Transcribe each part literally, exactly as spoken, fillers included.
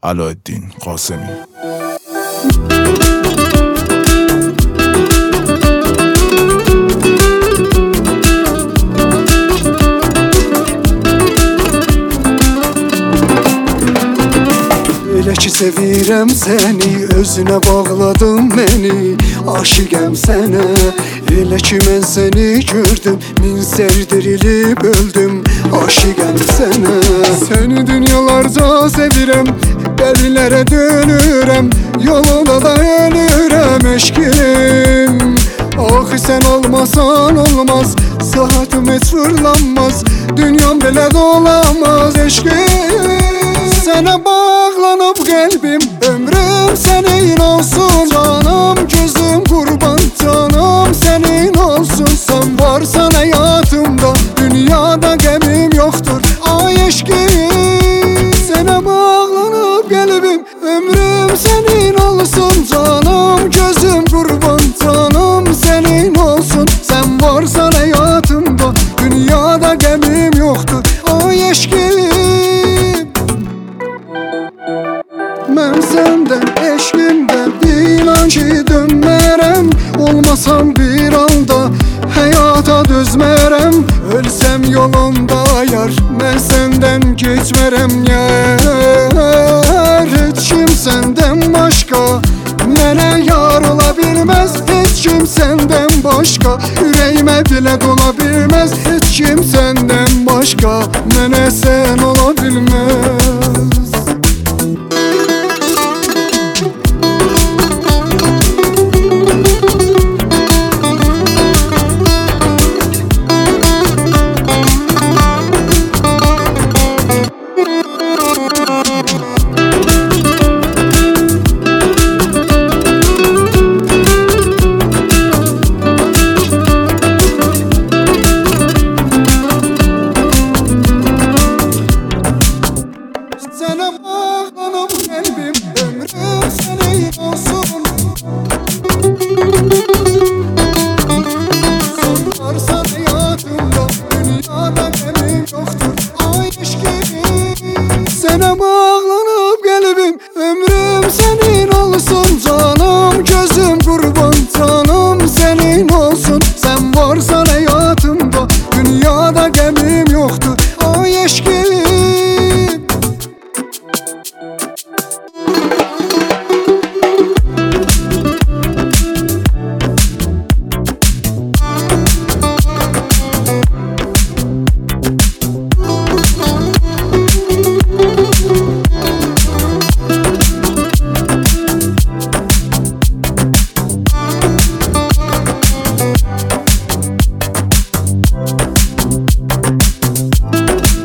Alaeddin Qasemi. Elə ki sevirəm səni, özünə bağladın məni, aşiqəm sənə. Elə ki mən səni gördüm, min sərdirilib öldüm, aşiqəm sənə. Səni dünyalarca sevirəm, dəlilərə dönürəm, yoluna da ölürəm eşkim. Axı sən olmasan olmaz, saatim heç fırlanmaz, dünyam belə dolamaz eşkim. Sənə bağlanıb qəlbim, ömrüm sənin olsun. Canım gözüm qurban, canım sənin olsun. Sən varsan həyatımda, dünyada qəmim yoxdur, ay eşqim. Sənə bağlanıb qəlbim, ömrüm sənin olsun. Canım gözüm qurban, canım sənin olsun. Sən varsan həyatımda, dünyada qəmim yoxdur, ay eşqim. Mən səndən, eşqimdən inan ki dönmərəm. Olmasam bir anda həyata dözmərəm. Ölsəm yolunda yar, mən səndən keçmərəm yar. Heç kim səndən başqa mənə yar ola bilməz. Heç kim səndən başqa ürəyimə belə dola bilməz. Heç kim səndən başqa mənə sən ola bilməz. Sənə bağlanıb qəlbim, ömrüm sənin olsun. Sən varsan həyatımda, dünyada qəmim yoxdur, ay eşqim. Sənə bağlanıb qəlbim, ömrüm sənin olsun. Canım gözüm qurban, canım sənin olsun. Sən varsan həyatımda, dünyada qəmim yoxdur, ay eşqim.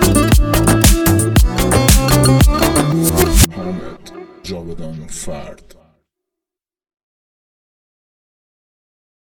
جاودان فرد.